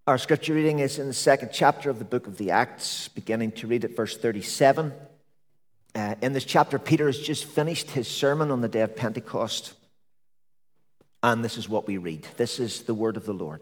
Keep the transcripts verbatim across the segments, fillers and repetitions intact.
Our scripture reading is in the second chapter of the book of the Acts, beginning to read at verse thirty-seven. Uh, in this chapter, Peter has just finished his sermon on the day of Pentecost. And this is what we read. This is the word of the Lord.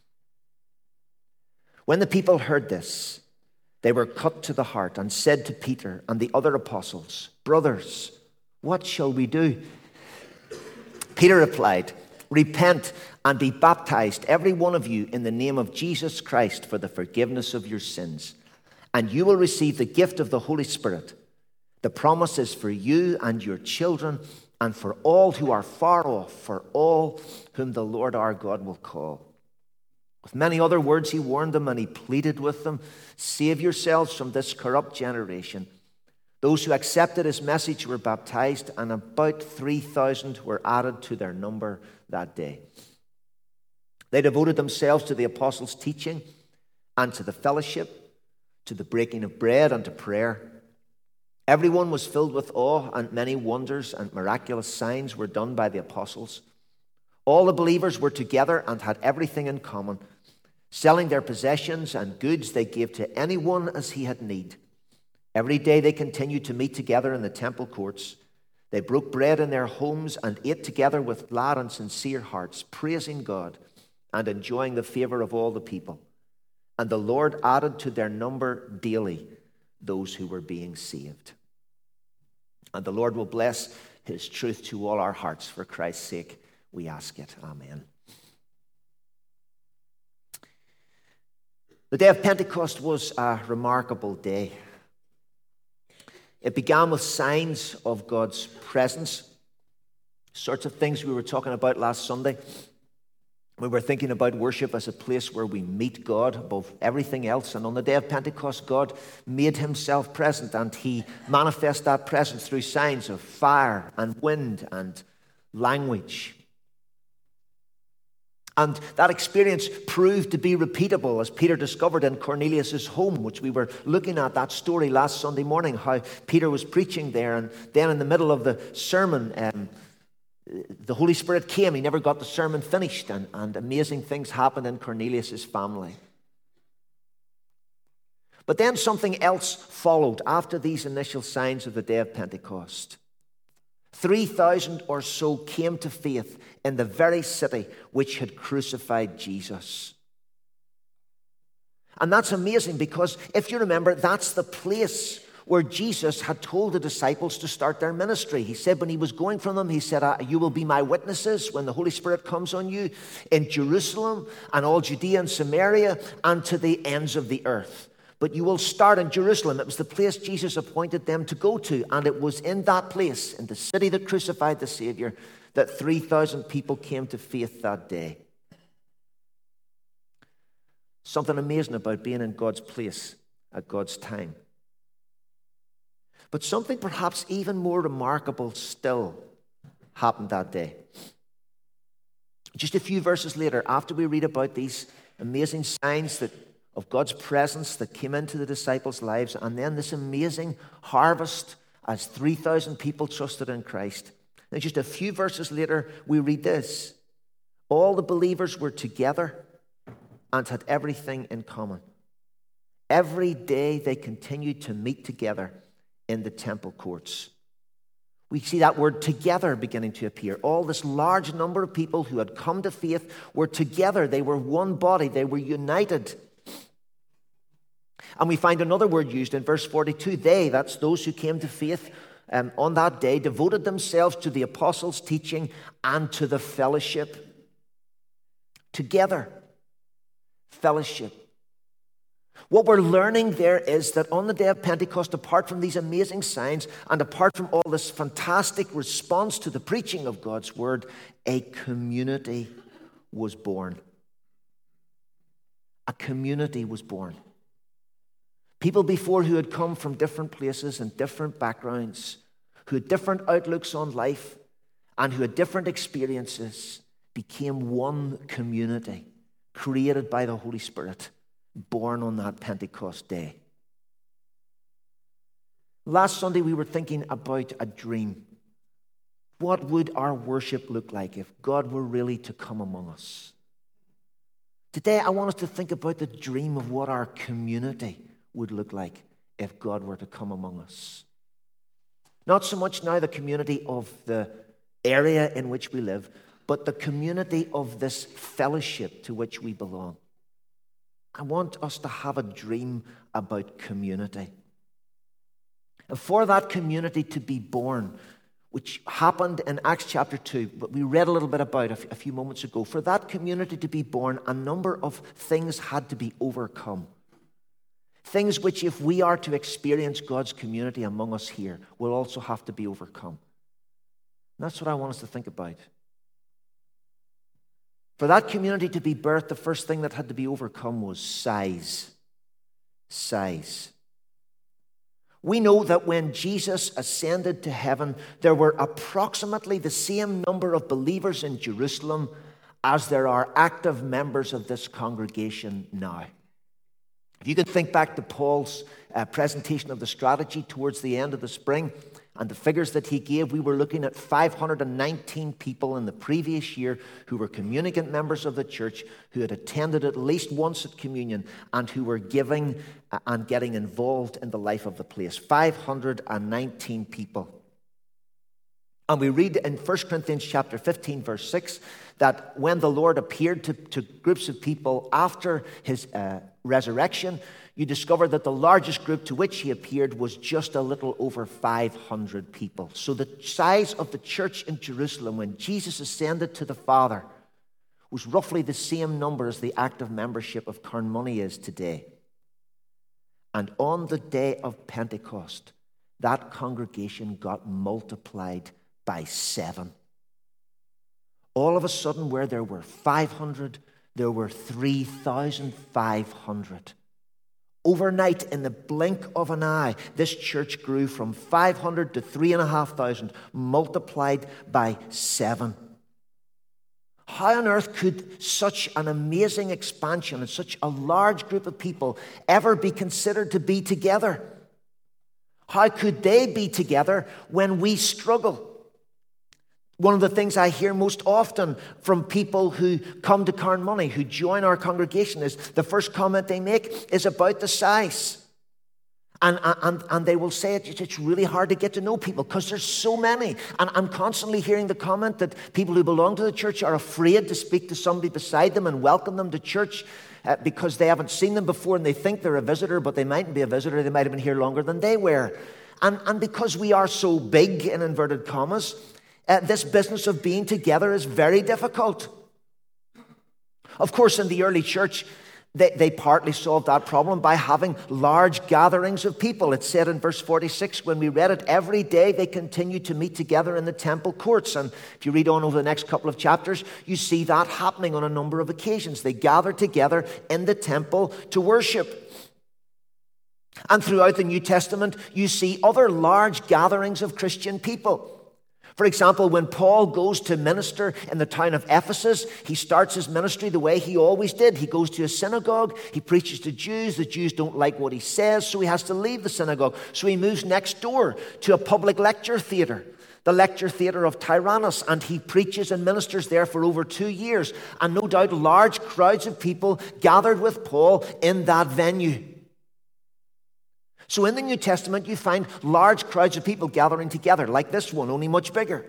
When the people heard this, they were cut to the heart and said to Peter and the other apostles, "Brothers, what shall we do?" Peter replied, "Repent and be baptized, every one of you, in the name of Jesus Christ for the forgiveness of your sins, and you will receive the gift of the Holy Spirit. The promise is for you and your children and for all who are far off, for all whom the Lord our God will call." With many other words he warned them and he pleaded with them, "Save yourselves from this corrupt generation." Those who accepted his message were baptized, and about three thousand were added to their number that day. They devoted themselves to the apostles' teaching and to the fellowship, to the breaking of bread and to prayer. Everyone was filled with awe, and many wonders and miraculous signs were done by the apostles. All the believers were together and had everything in common. Selling their possessions and goods, they gave to anyone as he had need. Every day they continued to meet together in the temple courts. They broke bread in their homes and ate together with glad and sincere hearts, praising God and enjoying the favor of all the people. And the Lord added to their number daily those who were being saved. And the Lord will bless his truth to all our hearts. For Christ's sake, we ask it. Amen. The day of Pentecost was a remarkable day. It began with signs of God's presence, sorts of things we were talking about last Sunday. We were thinking about worship as a place where we meet God above everything else. And on the day of Pentecost, God made himself present, and he manifested that presence through signs of fire and wind and language. And that experience proved to be repeatable, as Peter discovered in Cornelius' home, which we were looking at that story last Sunday morning, how Peter was preaching there, and then in the middle of the sermon, um, the Holy Spirit came. He never got the sermon finished, and, and amazing things happened in Cornelius' family. But then something else followed after these initial signs of the day of Pentecost. three thousand or so came to faith in the very city which had crucified Jesus. And that's amazing, because if you remember, that's the place where Jesus had told the disciples to start their ministry. He said when he was going from them, he said, "You will be my witnesses when the Holy Spirit comes on you in Jerusalem and all Judea and Samaria and to the ends of the earth. But you will start in Jerusalem." It was the place Jesus appointed them to go to. And it was in that place, in the city that crucified the Savior, that three thousand people came to faith that day. Something amazing about being in God's place at God's time. But something perhaps even more remarkable still happened that day. Just a few verses later, after we read about these amazing signs that of God's presence that came into the disciples' lives, and then this amazing harvest as three thousand people trusted in Christ. And just a few verses later, we read this: all the believers were together and had everything in common. Every day they continued to meet together in the temple courts. We see that word together beginning to appear. All this large number of people who had come to faith were together. They were one body. They were united. And we find another word used in verse forty-two. They, that's those who came to faith um, on that day, devoted themselves to the apostles' teaching and to the fellowship. Together. Fellowship. What we're learning there is that on the day of Pentecost, apart from these amazing signs and apart from all this fantastic response to the preaching of God's word, a community was born. A community was born. People before who had come from different places and different backgrounds, who had different outlooks on life and who had different experiences, became one community created by the Holy Spirit, born on that Pentecost day. Last Sunday we were thinking about a dream. What would our worship look like if God were really to come among us? Today, I want us to think about the dream of what our community would look like if God were to come among us. Not so much now the community of the area in which we live, but the community of this fellowship to which we belong. I want us to have a dream about community. And for that community to be born, which happened in Acts chapter two, but we read a little bit about a few moments ago, for that community to be born, a number of things had to be overcome. Things which, if we are to experience God's community among us here, will also have to be overcome. And that's what I want us to think about. For that community to be birthed, the first thing that had to be overcome was size. Size. We know that when Jesus ascended to heaven, there were approximately the same number of believers in Jerusalem as there are active members of this congregation now. If you can think back to Paul's uh, presentation of the strategy towards the end of the spring and the figures that he gave, we were looking at five hundred nineteen people in the previous year who were communicant members of the church, who had attended at least once at communion, and who were giving and getting involved in the life of the place. five hundred nineteen people. And we read in First Corinthians chapter fifteen, verse six, that when the Lord appeared to, to groups of people after his uh, resurrection, you discover that the largest group to which he appeared was just a little over five hundred people. So the size of the church in Jerusalem when Jesus ascended to the Father was roughly the same number as the active membership of Carnmoney is today. And on the day of Pentecost, that congregation got multiplied by seven. All of a sudden, where there were five hundred, there were three thousand five hundred. Overnight, in the blink of an eye, this church grew from five hundred to three thousand five hundred, multiplied by seven. How on earth could such an amazing expansion and such a large group of people ever be considered to be together? How could they be together when we struggle? One of the things I hear most often from people who come to Carnmoney, who join our congregation, is the first comment they make is about the size. And, and, and they will say it, it's really hard to get to know people because there's so many. And I'm constantly hearing the comment that people who belong to the church are afraid to speak to somebody beside them and welcome them to church uh, because they haven't seen them before and they think they're a visitor, but they mightn't be a visitor. They might have been here longer than they were. And, and because we are so big, in inverted commas, Uh, this business of being together is very difficult. Of course, in the early church, they, they partly solved that problem by having large gatherings of people. It said in verse forty-six, when we read it, every day they continued to meet together in the temple courts. And if you read on over the next couple of chapters, you see that happening on a number of occasions. They gathered together in the temple to worship. And throughout the New Testament, you see other large gatherings of Christian people. For example, when Paul goes to minister in the town of Ephesus, he starts his ministry the way he always did. He goes to a synagogue, he preaches to Jews, the Jews don't like what he says, so he has to leave the synagogue. So he moves next door to a public lecture theater, the lecture theater of Tyrannus, and he preaches and ministers there for over two years. And no doubt large crowds of people gathered with Paul in that venue. So in the New Testament, you find large crowds of people gathering together, like this one, only much bigger.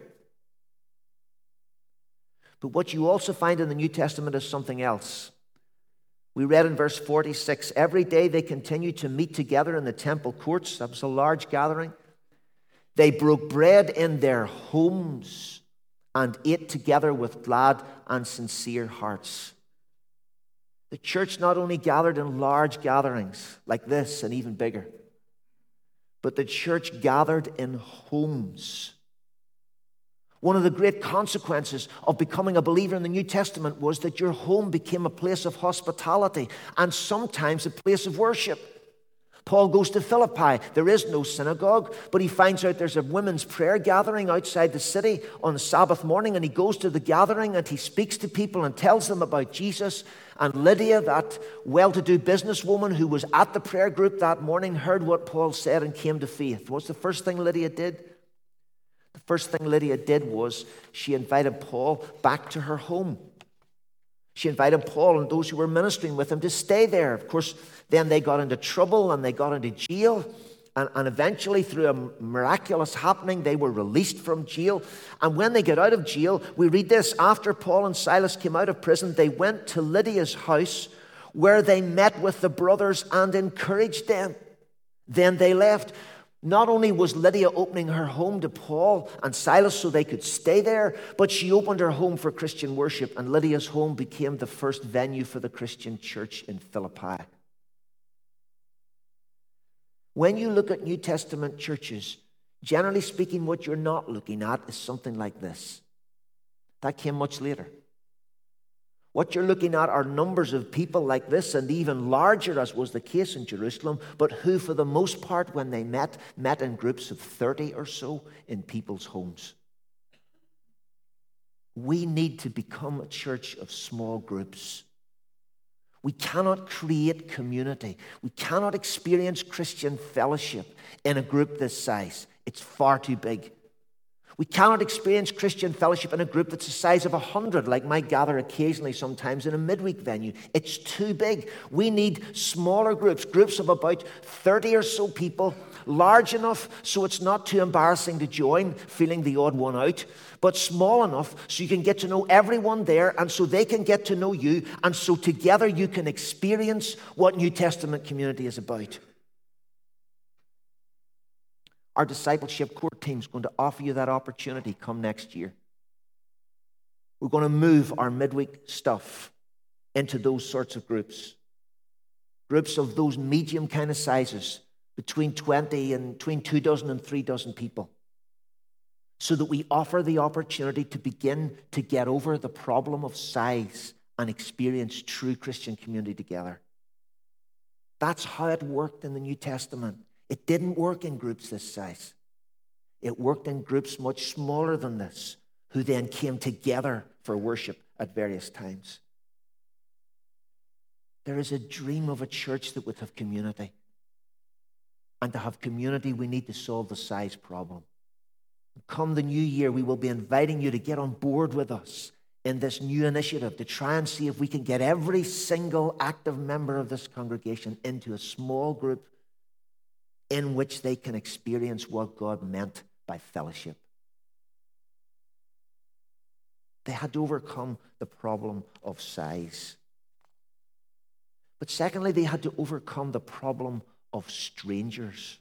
But what you also find in the New Testament is something else. We read in verse forty-six, every day they continued to meet together in the temple courts. That was a large gathering. They broke bread in their homes and ate together with glad and sincere hearts. The church not only gathered in large gatherings like this and even bigger, but the church gathered in homes. One of the great consequences of becoming a believer in the New Testament was that your home became a place of hospitality and sometimes a place of worship. Paul goes to Philippi. There is no synagogue, but he finds out there's a women's prayer gathering outside the city on Sabbath morning, and he goes to the gathering and he speaks to people and tells them about Jesus. And Lydia, that well-to-do businesswoman who was at the prayer group that morning, heard what Paul said and came to faith. What's the first thing Lydia did? The first thing Lydia did was she invited Paul back to her home. She invited Paul and those who were ministering with him to stay there. Of course, then they got into trouble and they got into jail. And, and eventually, through a miraculous happening, they were released from jail. And when they get out of jail, we read this: after Paul and Silas came out of prison, they went to Lydia's house, where they met with the brothers and encouraged them. Then they left. Not only was Lydia opening her home to Paul and Silas so they could stay there, but she opened her home for Christian worship, and Lydia's home became the first venue for the Christian church in Philippi. When you look at New Testament churches, generally speaking, what you're not looking at is something like this. That came much later. What you're looking at are numbers of people like this, and even larger, as was the case in Jerusalem, but who, for the most part, when they met, met in groups of thirty or so in people's homes. We need to become a church of small groups. We cannot create community. We cannot experience Christian fellowship in a group this size. It's far too big. We cannot experience Christian fellowship in a group that's the size of a hundred, like might gather occasionally sometimes in a midweek venue. It's too big. We need smaller groups, groups of about thirty or so people, large enough so it's not too embarrassing to join, feeling the odd one out, but small enough so you can get to know everyone there, and so they can get to know you, and so together you can experience what New Testament community is about. Our discipleship core team is going to offer you that opportunity come next year. We're going to move our midweek stuff into those sorts of groups. Groups of those medium kind of sizes, between twenty and between two dozen and three dozen people. So that we offer the opportunity to begin to get over the problem of size and experience true Christian community together. That's how it worked in the New Testament. It didn't work in groups this size. It worked in groups much smaller than this, who then came together for worship at various times. There is a dream of a church that would have community. And to have community, we need to solve the size problem. Come the new year, we will be inviting you to get on board with us in this new initiative to try and see if we can get every single active member of this congregation into a small group in which they can experience what God meant by fellowship. They had to overcome the problem of size. But secondly, they had to overcome the problem of strangers.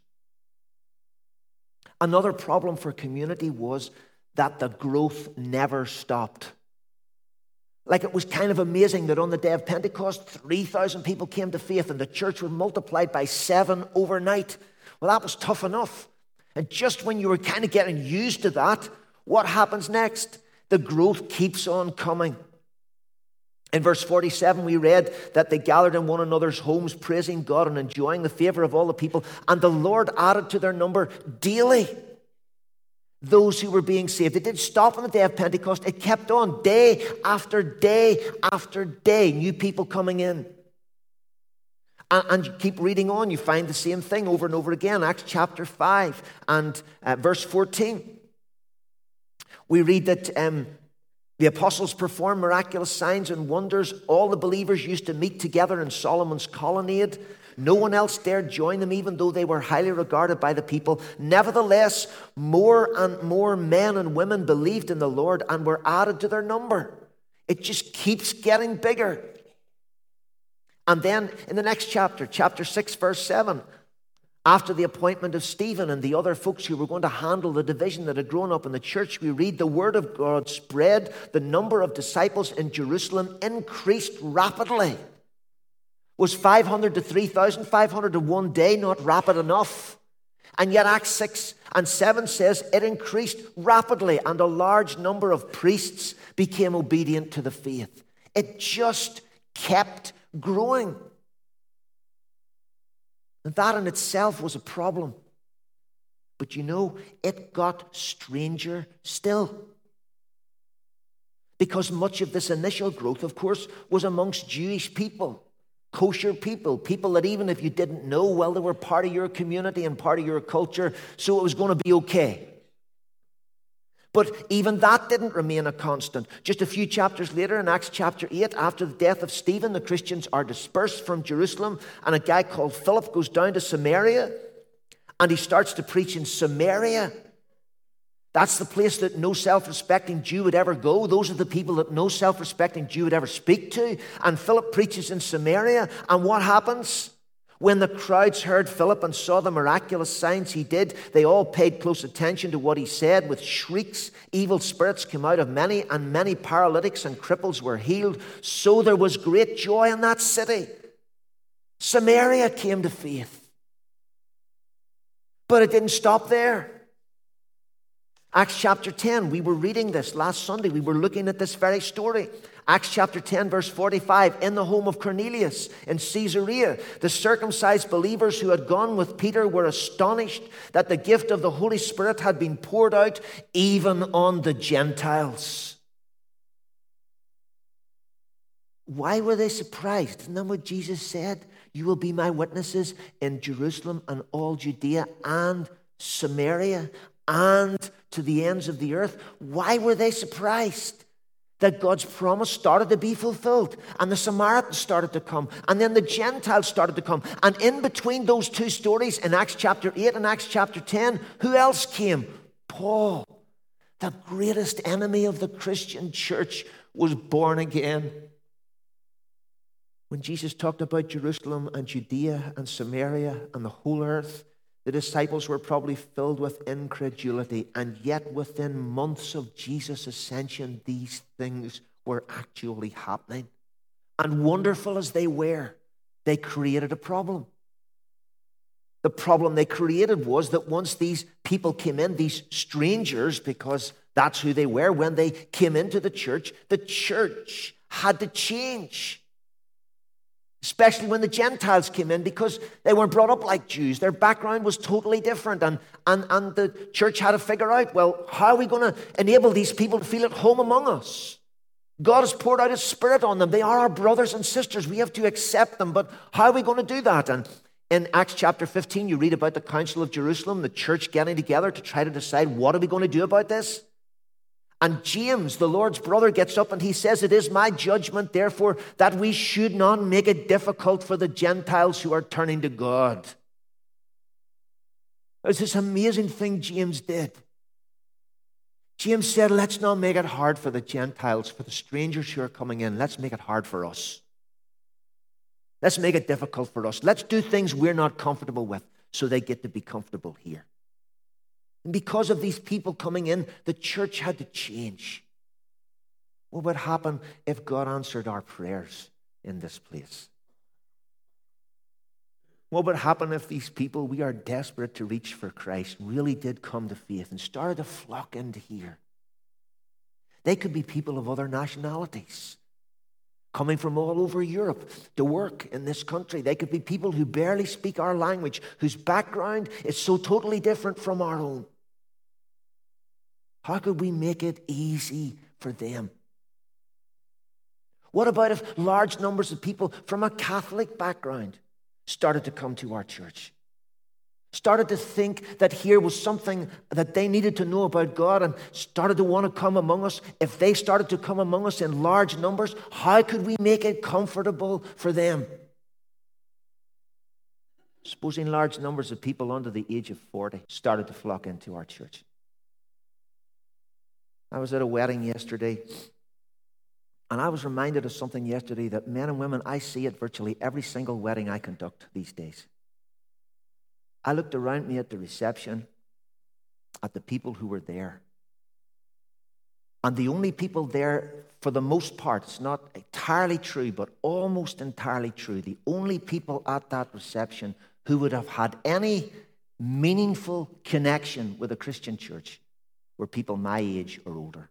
Another problem for community was that the growth never stopped. Like, it was kind of amazing that on the day of Pentecost, three thousand people came to faith and the church was multiplied by seven overnight. Well, that was tough enough. And just when you were kind of getting used to that, what happens next? The growth keeps on coming. In verse forty-seven, we read that they gathered in one another's homes, praising God and enjoying the favor of all the people. And the Lord added to their number daily those who were being saved. It didn't stop on the day of Pentecost. It kept on day after day after day, new people coming in. And, and you keep reading on, you find the same thing over and over again. Acts chapter five and uh, verse fourteen. We read that um, the apostles performed miraculous signs and wonders. All the believers used to meet together in Solomon's colonnade. No one else dared join them, even though they were highly regarded by the people. Nevertheless, more and more men and women believed in the Lord and were added to their number. It just keeps getting bigger. And then in the next chapter, chapter six, verse seven, after the appointment of Stephen and the other folks who were going to handle the division that had grown up in the church, we read the word of God spread. The number of disciples in Jerusalem increased rapidly. Was five hundred to three thousand, five hundred to one day not rapid enough? And yet Acts six and seven says it increased rapidly, and a large number of priests became obedient to the faith. It just kept growing. And that in itself was a problem. But you know, it got stranger still. Because much of this initial growth, of course, was amongst Jewish people, kosher people, people that even if you didn't know, well, they were part of your community and part of your culture, so it was going to be okay. But even that didn't remain a constant. Just a few chapters later, in Acts chapter eight, after the death of Stephen, the Christians are dispersed from Jerusalem, and a guy called Philip goes down to Samaria, and he starts to preach in Samaria. That's the place that no self-respecting Jew would ever go. Those are the people that no self-respecting Jew would ever speak to. And Philip preaches in Samaria, and what happens? When the crowds heard Philip and saw the miraculous signs he did, they all paid close attention to what he said. With shrieks, evil spirits came out of many, and many paralytics and cripples were healed. So there was great joy in that city. Samaria came to faith. But it didn't stop there. Acts chapter ten, we were reading this last Sunday. We were looking at this very story. Acts chapter ten, verse forty-five, in the home of Cornelius in Caesarea, the circumcised believers who had gone with Peter were astonished that the gift of the Holy Spirit had been poured out even on the Gentiles. Why were they surprised? Isn't that what Jesus said? You will be my witnesses in Jerusalem and all Judea and Samaria and to the ends of the earth. Why were they surprised? That God's promise started to be fulfilled, and the Samaritans started to come, and then the Gentiles started to come. And in between those two stories, in Acts chapter eight and Acts chapter ten, who else came? Paul, the greatest enemy of the Christian church, was born again. When Jesus talked about Jerusalem and Judea and Samaria and the whole earth, the disciples were probably filled with incredulity, and yet within months of Jesus' ascension, these things were actually happening. And wonderful as they were, they created a problem. The problem they created was that once these people came in, these strangers, because that's who they were, when they came into the church, the church had to change. Especially when the Gentiles came in, because they weren't brought up like Jews. Their background was totally different. And, and, and the church had to figure out, well, how are we going to enable these people to feel at home among us? God has poured out His Spirit on them. They are our brothers and sisters. We have to accept them. But how are we going to do that? And in Acts chapter fifteen, you read about the Council of Jerusalem, the church getting together to try to decide, what are we going to do about this? And James, the Lord's brother, gets up and he says, it is my judgment, therefore, that we should not make it difficult for the Gentiles who are turning to God. There's this amazing thing James did. James said, let's not make it hard for the Gentiles, for the strangers who are coming in. Let's make it hard for us. Let's make it difficult for us. Let's do things we're not comfortable with so they get to be comfortable here. And because of these people coming in, the church had to change. What would happen if God answered our prayers in this place? What would happen if these people we are desperate to reach for Christ really did come to faith and started to flock into here? They could be people of other nationalities, coming from all over Europe to work in this country. They could be people who barely speak our language, whose background is so totally different from our own. How could we make it easy for them? What about if large numbers of people from a Catholic background started to come to our church? Started to think that here was something that they needed to know about God and started to want to come among us. If they started to come among us in large numbers, how could we make it comfortable for them? Supposing large numbers of people under the age of forty started to flock into our church. I was at a wedding yesterday, and I was reminded of something yesterday that men and women, I see at virtually every single wedding I conduct these days. I looked around me at the reception, at the people who were there. And the only people there, for the most part, it's not entirely true, but almost entirely true, the only people at that reception who would have had any meaningful connection with a Christian church were people my age or older.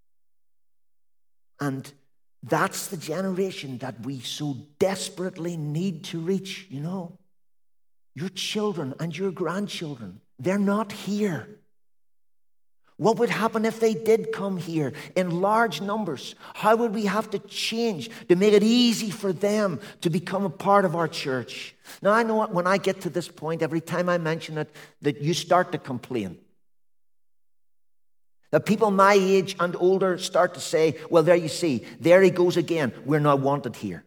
And that's the generation that we so desperately need to reach, you know. Your children and your grandchildren, they're not here. What would happen if they did come here in large numbers? How would we have to change to make it easy for them to become a part of our church? Now, I know when I get to this point, every time I mention it, that you start to complain. That people my age and older start to say, well, there you see, there he goes again. We're not wanted here.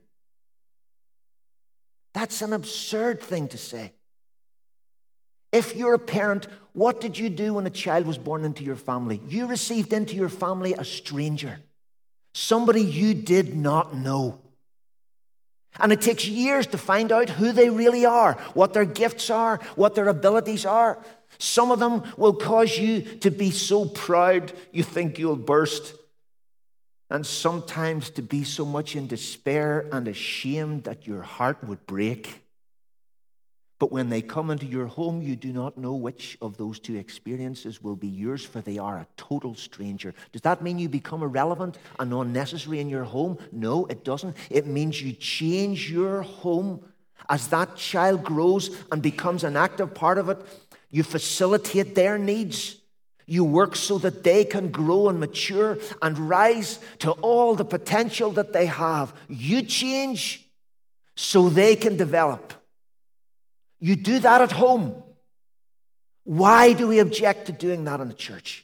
That's an absurd thing to say. If you're a parent, what did you do when a child was born into your family? You received into your family a stranger, somebody you did not know. And it takes years to find out who they really are, what their gifts are, what their abilities are. Some of them will cause you to be so proud you think you'll burst. And sometimes to be so much in despair and ashamed that your heart would break. But when they come into your home, you do not know which of those two experiences will be yours, for they are a total stranger. Does that mean you become irrelevant and unnecessary in your home? No, it doesn't. It means you change your home as that child grows and becomes an active part of it. You facilitate their needs. You work so that they can grow and mature and rise to all the potential that they have. You change so they can develop. You do that at home. Why do we object to doing that in the church?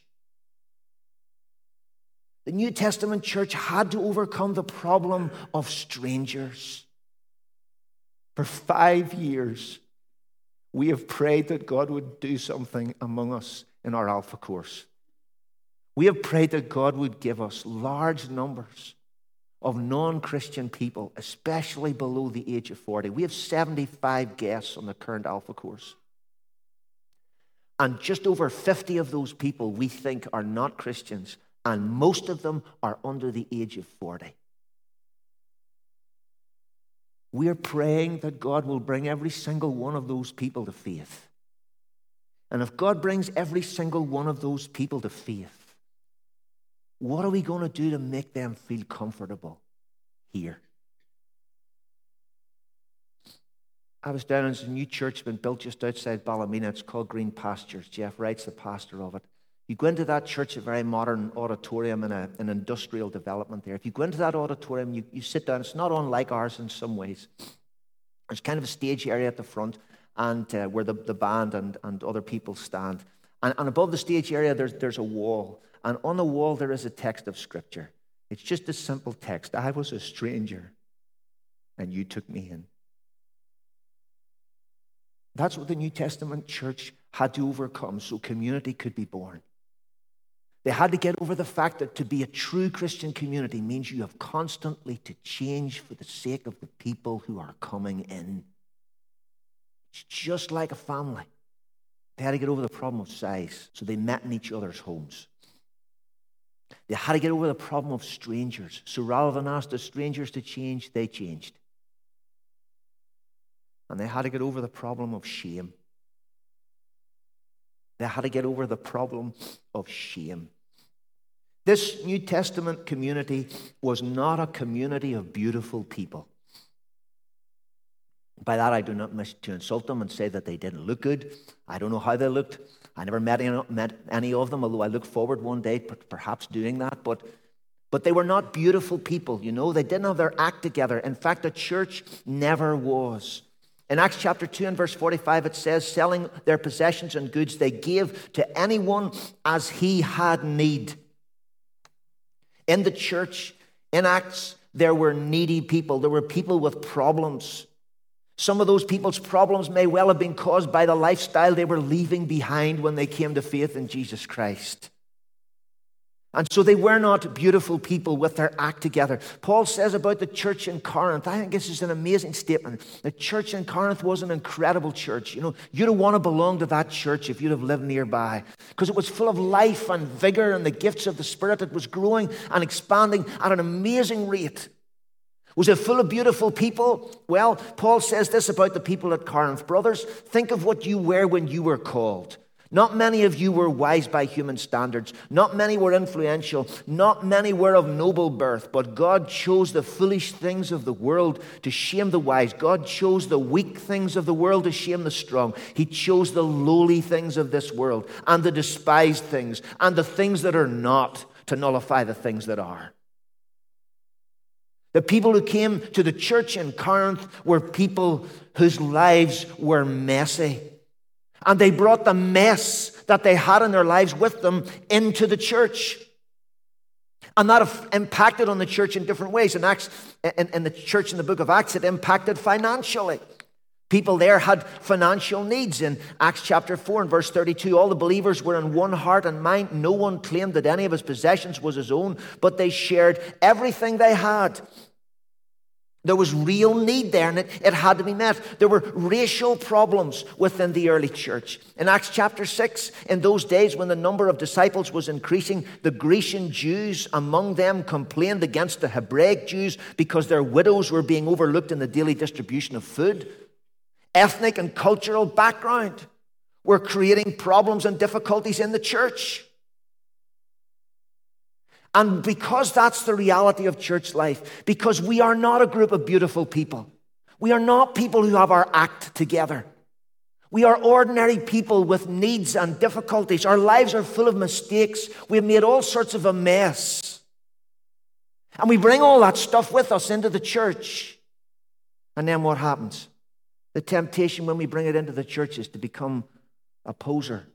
The New Testament church had to overcome the problem of strangers. For five years, we have prayed that God would do something among us in our Alpha course. We have prayed that God would give us large numbers of non-Christian people, especially below the age of forty. We have seventy-five guests on the current Alpha course. And just over fifty of those people we think are not Christians, and most of them are under the age of forty. We are praying that God will bring every single one of those people to faith. And if God brings every single one of those people to faith, what are we going to do to make them feel comfortable here? I was down in a new church been built just outside Ballymena. It's called Green Pastures. Jeff Wright's the pastor of it. You go into that church, a very modern auditorium in a, an industrial development there. If you go into that auditorium, you, you sit down. It's not unlike ours in some ways. There's kind of a stage area at the front and uh, where the, the band and, and other people stand. And, and above the stage area, there's, there's a wall. And on the wall, there is a text of Scripture. It's just a simple text. I was a stranger, and you took me in. That's what the New Testament church had to overcome so community could be born. They had to get over the fact that to be a true Christian community means you have constantly to change for the sake of the people who are coming in. It's just like a family. They had to get over the problem of size, so they met in each other's homes. They had to get over the problem of strangers. So rather than ask the strangers to change, they changed. And they had to get over the problem of shame. They had to get over the problem of shame. This New Testament community was not a community of beautiful people. By that, I do not wish to insult them and say that they didn't look good. I don't know how they looked. I never met any, met any of them, although I look forward one day perhaps doing that. But, but they were not beautiful people, you know. They didn't have their act together. In fact, the church never was. In Acts chapter two and verse forty-five, it says, selling their possessions and goods, they gave to anyone as he had need. In the church, in Acts, there were needy people. There were people with problems. Some of those people's problems may well have been caused by the lifestyle they were leaving behind when they came to faith in Jesus Christ. And so they were not beautiful people with their act together. Paul says about the church in Corinth, I think this is an amazing statement. The church in Corinth was an incredible church. You know, you'd want to belong to that church if you'd have lived nearby, because it was full of life and vigor and the gifts of the Spirit. It was growing and expanding at an amazing rate. Was it full of beautiful people? Well, Paul says this about the people at Corinth. Brothers, think of what you were when you were called. Not many of you were wise by human standards. Not many were influential. Not many were of noble birth. But God chose the foolish things of the world to shame the wise. God chose the weak things of the world to shame the strong. He chose the lowly things of this world and the despised things and the things that are not to nullify the things that are. The people who came to the church in Corinth were people whose lives were messy. And they brought the mess that they had in their lives with them into the church. And that impacted on the church in different ways. In Acts, in, in the church in the book of Acts, it impacted financially. People there had financial needs. In Acts chapter four and verse thirty-two, all the believers were in one heart and mind. No one claimed that any of his possessions was his own, but they shared everything they had. There was real need there, and it, it had to be met. There were racial problems within the early church. In Acts chapter six, in those days when the number of disciples was increasing, the Grecian Jews among them complained against the Hebraic Jews because their widows were being overlooked in the daily distribution of food. Ethnic and cultural background were creating problems and difficulties in the church. And because that's the reality of church life, because we are not a group of beautiful people, we are not people who have our act together. We are ordinary people with needs and difficulties. Our lives are full of mistakes. We've made all sorts of a mess. And we bring all that stuff with us into the church. And then what happens? The temptation when we bring it into the church is to become a poser.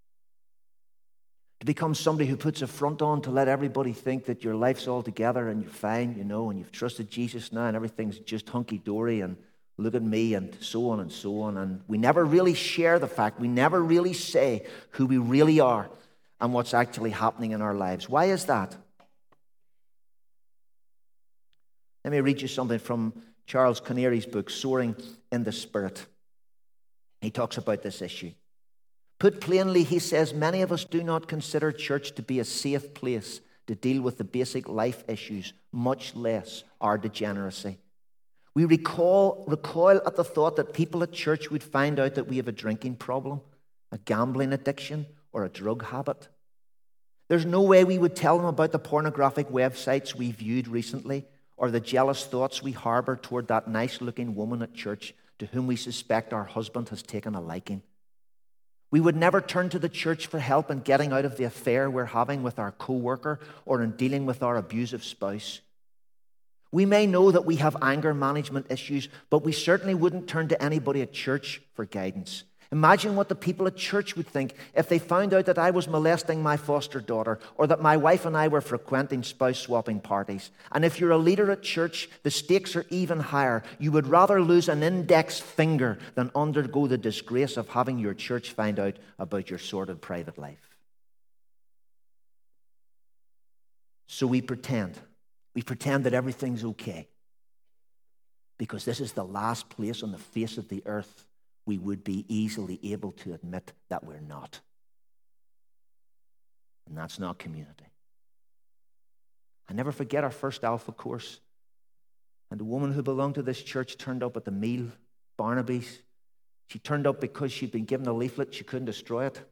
To become somebody who puts a front on to let everybody think that your life's all together and you're fine, you know, and you've trusted Jesus now and everything's just hunky-dory and look at me and so on and so on. And we never really share the fact. We never really say who we really are and what's actually happening in our lives. Why is that? Let me read you something from Charles Canary's book, Soaring in the Spirit. He talks about this issue. Put plainly, he says, many of us do not consider church to be a safe place to deal with the basic life issues, much less our degeneracy. We recall, recoil at the thought that people at church would find out that we have a drinking problem, a gambling addiction, or a drug habit. There's no way we would tell them about the pornographic websites we viewed recently, or the jealous thoughts we harbor toward that nice-looking woman at church to whom we suspect our husband has taken a liking. We would never turn to the church for help in getting out of the affair we're having with our co-worker or in dealing with our abusive spouse. We may know that we have anger management issues, but we certainly wouldn't turn to anybody at church for guidance. Imagine what the people at church would think if they found out that I was molesting my foster daughter or that my wife and I were frequenting spouse-swapping parties. And if you're a leader at church, the stakes are even higher. You would rather lose an index finger than undergo the disgrace of having your church find out about your sordid private life. So we pretend. We pretend that everything's okay. Because this is the last place on the face of the earth we would be easily able to admit that we're not. And that's not community. I never forget our first Alpha course. And the woman who belonged to this church turned up at the meal, Barnaby's. She turned up because she'd been given a leaflet. She couldn't destroy it.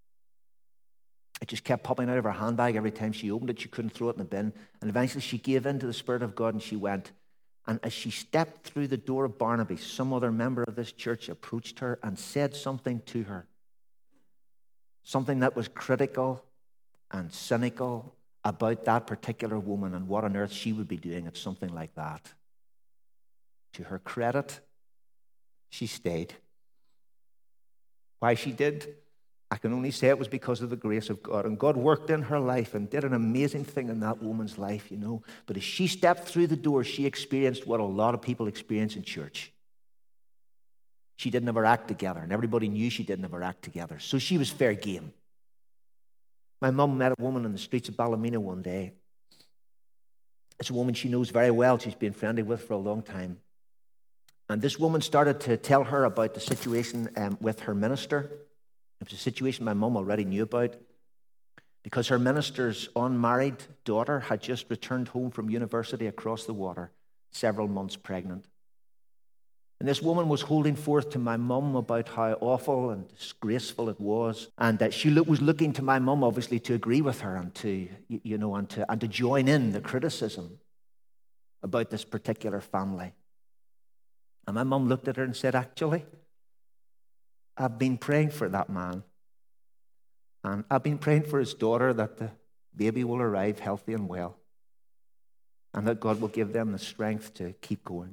It just kept popping out of her handbag every time she opened it. She couldn't throw it in the bin. And eventually she gave in to the Spirit of God and she went. And as she stepped through the door of Barnaby, some other member of this church approached her and said something to her. Something that was critical and cynical about that particular woman and what on earth she would be doing at something like that. To her credit, she stayed. Why she did, I can only say it was because of the grace of God. And God worked in her life and did an amazing thing in that woman's life, you know. But as she stepped through the door, she experienced what a lot of people experience in church. She didn't have her act together, and everybody knew she didn't have her act together. So she was fair game. My mum met a woman in the streets of Ballymena one day. It's a woman she knows very well. She's been friendly with for a long time. And this woman started to tell her about the situation um, with her minister. It was a situation my mum already knew about because her minister's unmarried daughter had just returned home from university across the water, several months pregnant. And this woman was holding forth to my mum about how awful and disgraceful it was, and that she was looking to my mum, obviously, to agree with her and to, you know, and to, and to join in the criticism about this particular family. And my mum looked at her and said, actually, I've been praying for that man. And I've been praying for his daughter that the baby will arrive healthy and well. And that God will give them the strength to keep going.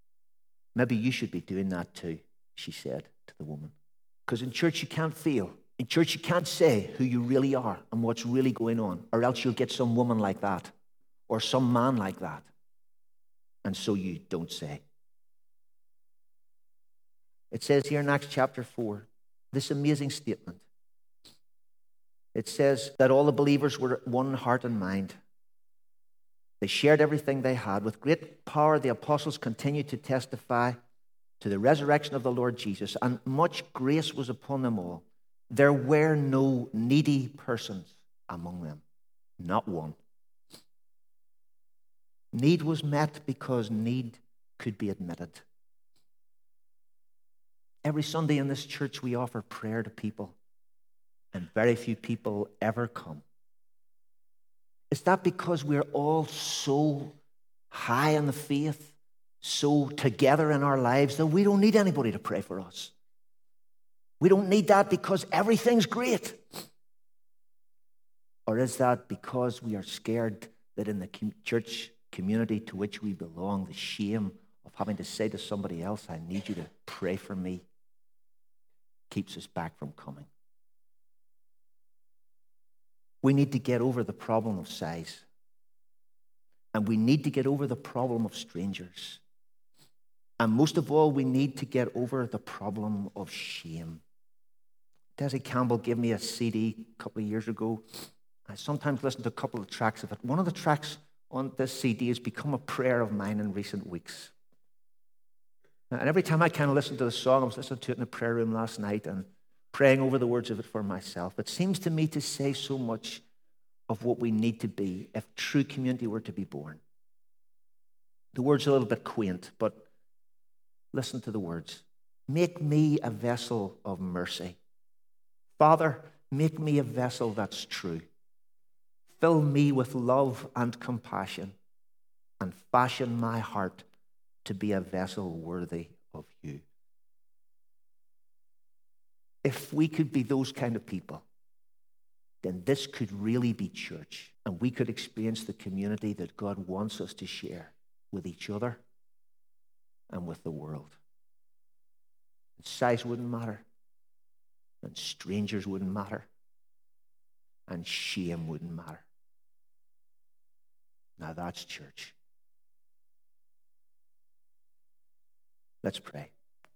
Maybe you should be doing that too, she said to the woman. Because in church you can't fail. In church, you can't say who you really are and what's really going on, or else you'll get some woman like that or some man like that. And so you don't say. It says here in Acts chapter four, this amazing statement. It says that all the believers were one heart and mind. They shared everything they had. With great power, the apostles continued to testify to the resurrection of the Lord Jesus, and much grace was upon them all. There were no needy persons among them, not one. Need was met because need could be admitted. Every Sunday in this church, we offer prayer to people, and very few people ever come. Is that because we're all so high in the faith, so together in our lives, that we don't need anybody to pray for us? We don't need that because everything's great. Or is that because we are scared that in the church community to which we belong, the shame of having to say to somebody else, I need you to pray for me, keeps us back from coming? We need to get over the problem of size. And we need to get over the problem of strangers. And most of all, we need to get over the problem of shame. Desi Campbell gave me a C D a couple of years ago. I sometimes listen to a couple of tracks of it. One of the tracks on this C D has become a prayer of mine in recent weeks. And every time I kind of listen to the song, I was listening to it in the prayer room last night and praying over the words of it for myself. It seems to me to say so much of what we need to be if true community were to be born. The words are a little bit quaint, but listen to the words. Make me a vessel of mercy. Father, make me a vessel that's true. Fill me with love and compassion, and fashion my heart to be a vessel worthy of you. If we could be those kind of people, then this could really be church, and we could experience the community that God wants us to share with each other and with the world. And size wouldn't matter, and strangers wouldn't matter, and shame wouldn't matter. Now that's church. Let's pray.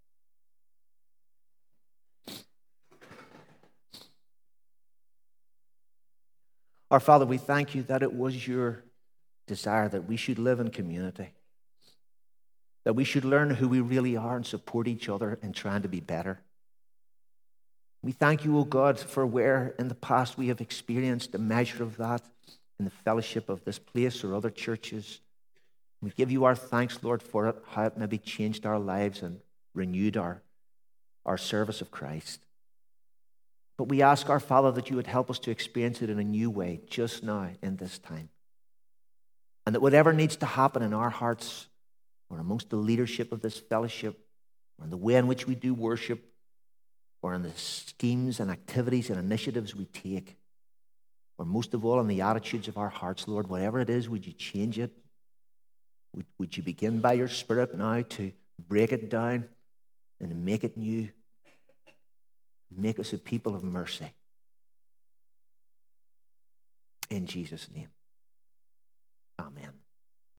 Our Father, we thank you that it was your desire that we should live in community, that we should learn who we really are and support each other in trying to be better. We thank you, O God, for where in the past we have experienced a measure of that in the fellowship of this place or other churches. We give you our thanks, Lord, for it, how it maybe changed our lives and renewed our, our service of Christ. But we ask our Father that you would help us to experience it in a new way just now in this time. And that whatever needs to happen in our hearts or amongst the leadership of this fellowship or in the way in which we do worship or in the schemes and activities and initiatives we take, or most of all in the attitudes of our hearts, Lord, whatever it is, would you change it? Would, would you begin by your Spirit now to break it down and to make it new? Make us a people of mercy. In Jesus' name, amen.